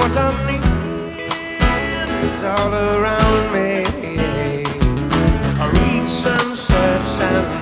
agony is all around me. I read sunsets and